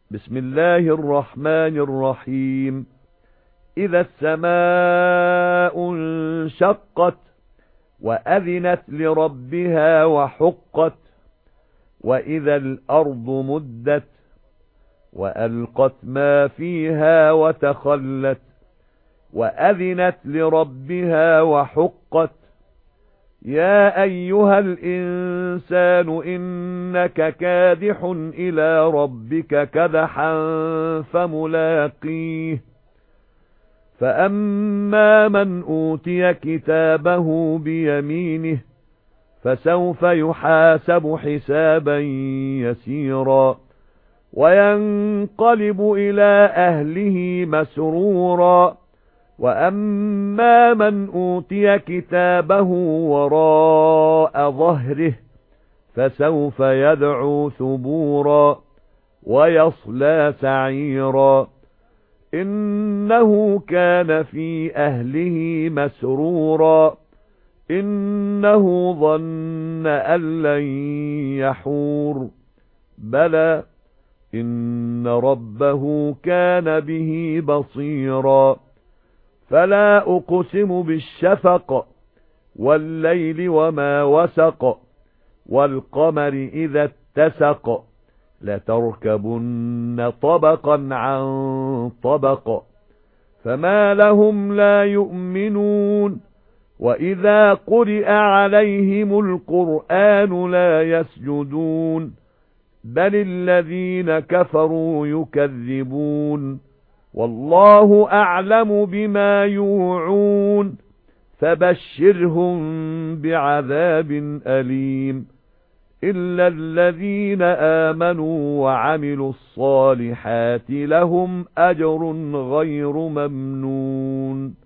بسم الله الرحمن الرحيم. إذا السماء انشقت وأذنت لربها وحقت، وإذا الأرض مدت وألقت ما فيها وتخلت، وأذنت لربها وحقت. يا أيها الإنسان إنك كادح إلى ربك كدحا فملاقيه. فأما من أوتي كتابه بيمينه فسوف يحاسب حسابا يسيرا وينقلب إلى أهله مسرورا. وأما من أوتي كتابه وراء ظهره فسوف يدعو ثبورا ويصلى سعيرا. إنه كان في أهله مسرورا إنه ظن أن لن يحور. بلى إن ربه كان به بصيرا. فلا أقسم بالشفق والليل وما وسق والقمر إذا اتسق لتركبن طبقا عن طبق فما لهم لا يؤمنون. وإذا قرئ عليهم القرآن لا يسجدون بل الذين كفروا يكذبون. والله أعلم بما يوعون فبشرهم بعذاب أليم إلا الذين آمنوا وعملوا الصالحات لهم أجر غير ممنون.